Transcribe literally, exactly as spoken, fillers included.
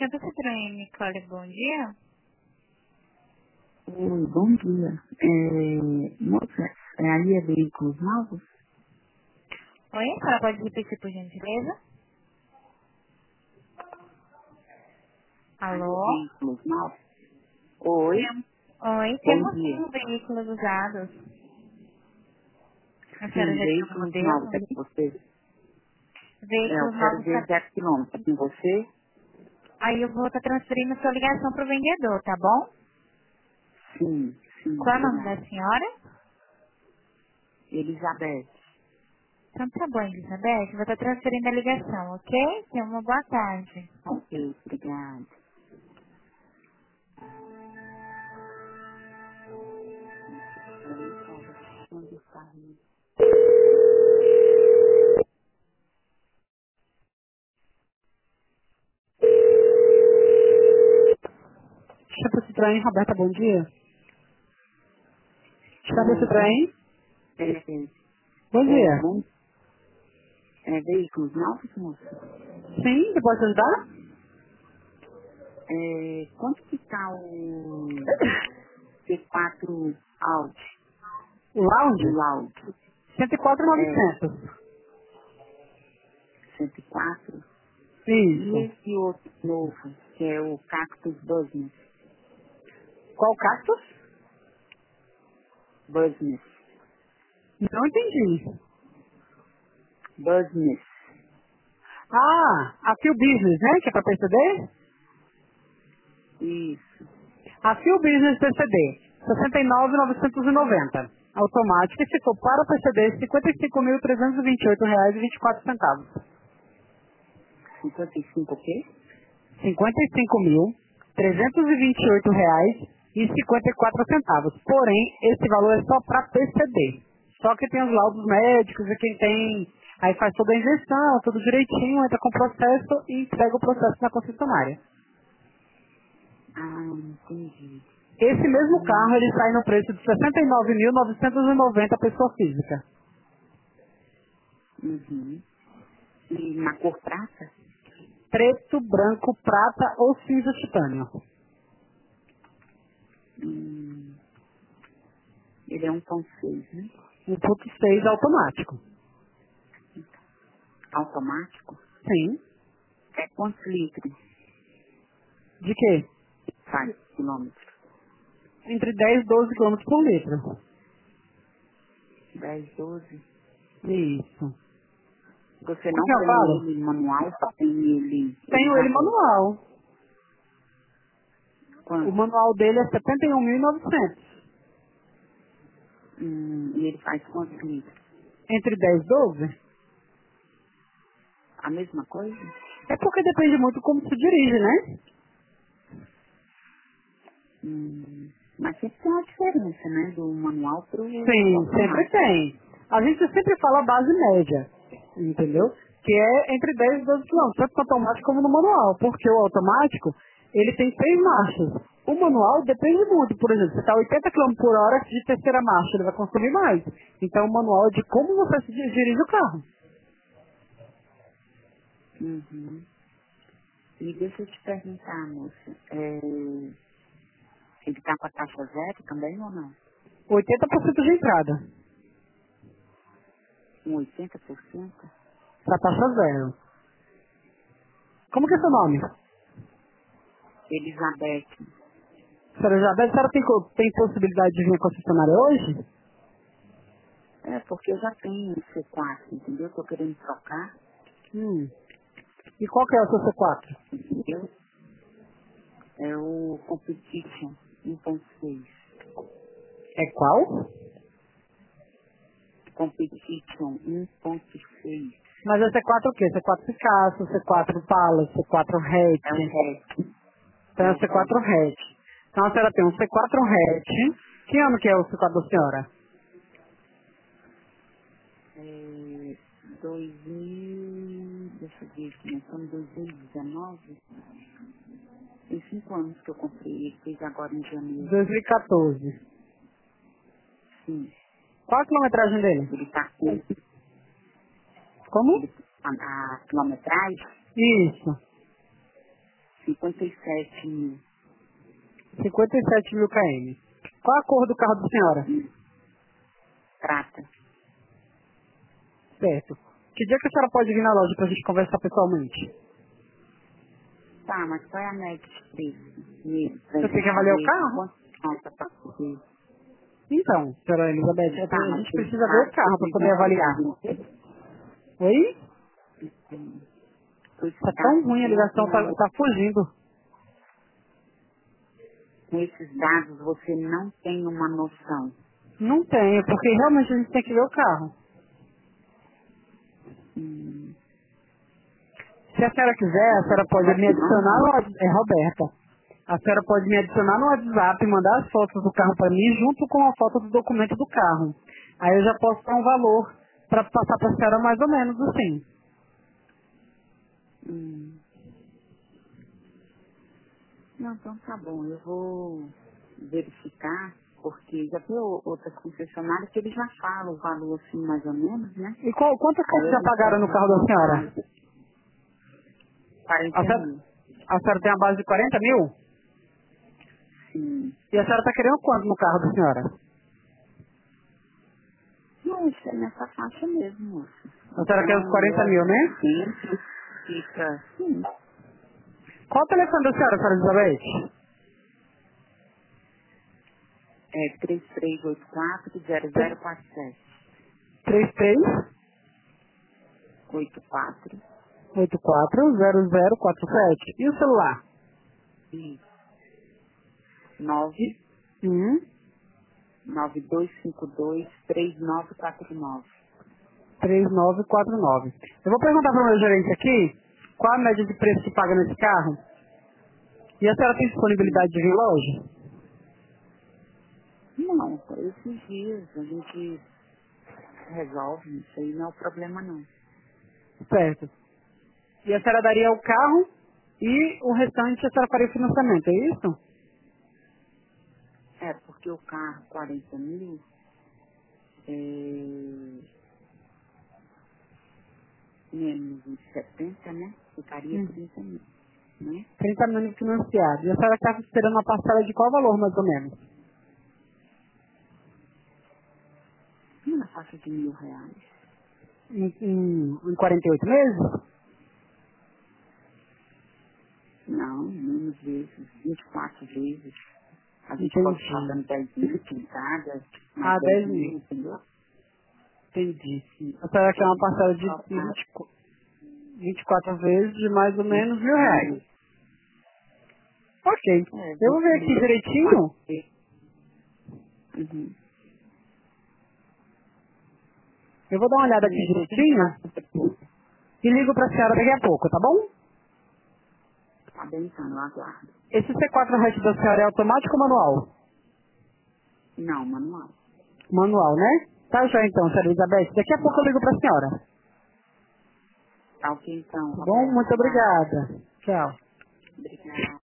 Santa Citroën, Nicole, bom dia. Oi, bom dia. É, moça, é aí é veículos novos? Oi, a senhora pode repetir por gentileza? Aí é Alô? veículos novos? Oi, Tem... Oi, bom temos dia. sim veículos usados. A senhora Sim, já tem o veículos novos modelo? é com você? É, eu Veículos quero novos. ver Tá... zero quilômetros é com você? Aí eu vou estar transferindo sua ligação para o vendedor, tá bom? Sim, sim, Qual é o nome da obrigada. senhora? Elizabeth. Então tá bom, Elizabeth. Vou estar transferindo a ligação, ok? Tenha uma boa tarde. Ok, obrigada. Onde está? Chapa Citroën, Roberta, bom dia. Chapa Oi, bom, Citroën, é, é, bom é, dia. bom, é veículos novos, moça? Sim, você pode ajudar? É, quanto que tá o C quatro Audi? O O Lounge, Audi? cento e quatro mil e É, novecentos. cento e quatro. E Isso. esse outro novo, que é o Cactus Business. Qual cactus? Business. Não entendi. Business. Ah, a Fuel Business, né? Que é para P C D? Isso. A Fuel Business P C D, sessenta e nove mil novecentos e noventa. Automática, e se for para o P C D, cinquenta e cinco mil trezentos e vinte e oito reais e vinte e quatro centavos. cinquenta e cinco o quê? cinquenta e cinco mil trezentos e vinte e oito reais e cinquenta e quatro centavos. Porém, esse valor é só para P C D. Só que tem os laudos médicos e quem tem, aí faz toda a injeção, tudo direitinho, entra com o processo e entrega o processo na concessionária. Ah, entendi. Esse mesmo Hum, carro, ele sai no preço de sessenta e nove mil novecentos e noventa pessoa física. uhum. E na cor prata? Preto, branco, prata ou cinza titânio. Hum, ele é um ponto seis, né? um ponto seis automático. Automático. Sim. É quantos litros De quê? faz quilômetro? Entre dez e doze quilômetros por litro. Dez, doze. Isso. Você Com não quem eu tem falo? ele manual, só tem ele Tenho ele Elizabeth. manual. O Quanto? manual dele é setenta e um mil e novecentos. Hum, e ele faz quantos litros? Entre dez e doze? A mesma coisa? É porque depende muito como se dirige, né? Hum, mas sempre tem uma diferença, né? Do manual pro Sim, sempre automático. tem. A gente sempre fala a base média, entendeu? Que é entre dez e doze quilômetros, tanto no automático como no manual. Porque o automático, ele tem seis marchas. O manual depende muito, por exemplo, você está oitenta quilômetros por hora de terceira marcha, ele vai consumir mais. Então o manual é de como você se di- dirige o carro. Uhum. E deixa eu te perguntar, moça. É, ele tá com a taxa zero também ou não? oitenta por cento de entrada, Com oitenta por cento? para taxa zero. Como que é seu nome? Hum, Elizabeth. Senhora Isabel, a senhora tem, co- tem possibilidade de vir à concessionária hoje? É, porque eu já tenho o C quatro, entendeu? Tô querendo trocar, Hum. E qual que é o seu C quatro? entendeu? É o Competition um ponto seis. É qual? Competition um ponto seis. Mas é C quatro o quê? C quatro Picasso, C quatro Palace, C quatro É o Hatch. REC. Então É é o C quatro REC. Hatch. Então a senhora tem um C quatro Hatch. Que ano que é o C quatro da senhora? É, dois mil, deixa eu ver aqui, nós estamos em dois mil e dezenove. Tem cinco anos que eu comprei ele, fez agora em janeiro. dois mil e quatorze. Sim, Qual a quilometragem dele? ele está com Como? ele, a, a quilometragem, Isso. cinquenta e sete mil. cinquenta e sete mil km. Qual a cor do carro da senhora? Prata. Certo. Que dia que a senhora pode vir na loja pra gente conversar pessoalmente? Tá, mas qual é a média de preço? Mesmo, pra Você tem gente que avaliar o ver carro? quanto falta pra fazer. Então, senhora Elizabeth, é Tá, pra- a mas gente tem precisa ver o carro que carro para vocês poder não avaliar. conseguem. Oi? Com esses Tá tão dados ruim a você não tem ligação, uma tá, noção. tá fugindo. Com esses dados você não tem uma noção. Não tenho, porque realmente a gente tem que ver o carro. Hum, Se a senhora quiser, a senhora pode me adicionar no Whats- é Roberta. A senhora pode me adicionar no WhatsApp e mandar as fotos do carro para mim junto com a foto do documento do carro. Aí eu já posso dar um valor para passar para a senhora mais ou menos assim. hum. Não, então tá bom. Eu vou verificar, porque já tem o- outras concessionárias que eles já falam o valor assim mais ou menos, né? E qual, quantas Aí fotos a já gente pagaram pode no carro da senhora? verificar. A quarenta senhora, mil. a senhora tem a base de quarenta mil? Sim. E a senhora está querendo quanto no carro da senhora? Não, isso é nessa faixa mesmo, moça. A senhora quer os Então, quarenta mil, eu né? sempre fica, sim, Qual o telefone da senhora, senhora Elizabeth? é três três oito quatro zero zero quatro sete. três três oito quatro oito quatro zero zero quatro sete. E o celular? e nove E- Hum, nove dois cinco dois três nove quatro nove. três nove quatro nove. Eu vou perguntar para o meu gerente aqui qual a média de preço que paga nesse carro. E a senhora tem disponibilidade de vir em loja? Não, esses dias a gente resolve, isso aí não é o problema não. Certo. E a senhora daria o carro e o restante a senhora faria o financiamento, é isso? É, porque o carro quarenta mil, é, menos de setenta, né? Ficaria Hum. trinta mil, né? trinta mil financiado. E a senhora está esperando uma parcela de qual valor, mais ou menos? Na faixa de mil reais. Em, em, em quarenta e oito meses? Não, menos vezes, vinte e quatro vezes. A gente pode estar Entendi. dando dez mil em cada, mais Ah, dez dez mil, mil. entendeu? Entendi. A senhora quer uma parcela de vinte e qu- vinte e quatro vezes de mais ou menos mil reais. Ok. É, Eu vou ver aqui vinte e quatro direitinho. vezes. Uhum. Eu vou dar uma olhada aqui Sim, depois a gente direitinho vai. e ligo pra senhora daqui a pouco, tá bom? Tá bem, então, eu aguardo. Esse C quatro Hatch da senhora é automático ou manual? Não, manual. Manual, né? Tá já então, senhora Elizabeth. Daqui a pouco eu ligo pra senhora. Tá ok, então, Tá bom? Roberto. Muito Vai. obrigada. Tchau. Obrigada.